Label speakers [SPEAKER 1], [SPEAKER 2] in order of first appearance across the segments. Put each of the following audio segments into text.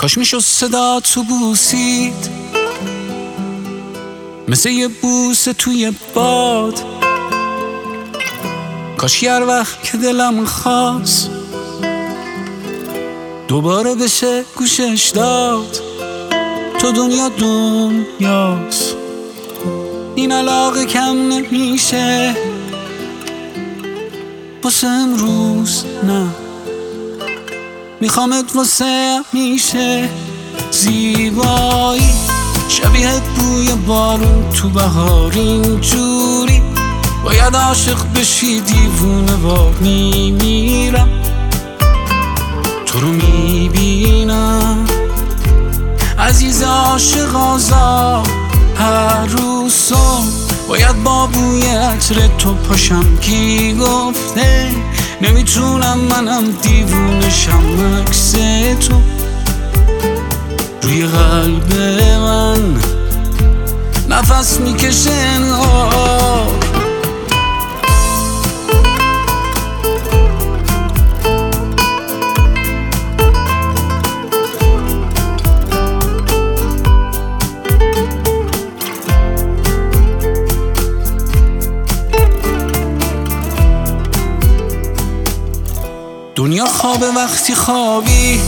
[SPEAKER 1] کاش میشد صدا تو بوسید، مثل یه بوسه توی باد. کاش هر وقت که دلم خواست دوباره بشه گوشش داد. تو دنیاست، این علاقه کم نمیشه واسه امروز، نه میخوامت واسه همیشه. زیبایی شبیه بوی بارون تو بهار، اینجوری باید عاشق بشی دیوونه وار. میمیرم تو رو میبینم عزیز عاشق آزاد. هر روز صبح باید با بوی عطر تو پاشم. کی گفته نمیتونم منم دیوونشم؟ عکس تو روی قلب من نفس میکشه انگار. دنیا خوابه وقتی خوابی،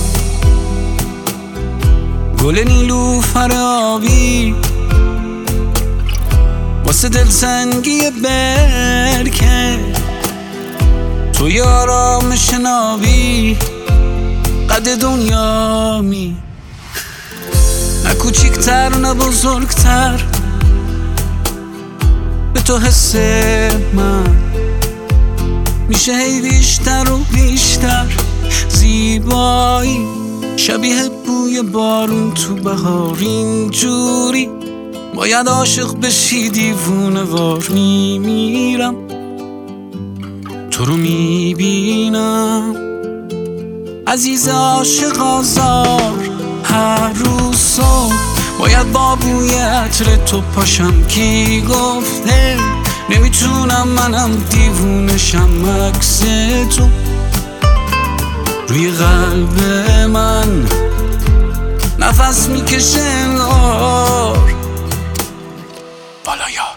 [SPEAKER 1] گل نیلوفر آبی واسه دلتنگی برکه. توی آرامش نابی قد دنیا می، نه کوچیکتر نه بزرگتر به تو حس من میشه هی بیشتر و بیشتر. زیبایی شبیه بوی بارون تو بهار، اینجوری باید عاشق بشی دیوونه وار. میمیرم تو رو میبینم عزیز عاشق آزار. هر روز صبح باید با بوی عطر تو پاشم. کی گفته نمیتونم منم دیوونشم؟ عکس تو روی قلب من نفس میکشه انگار. بالای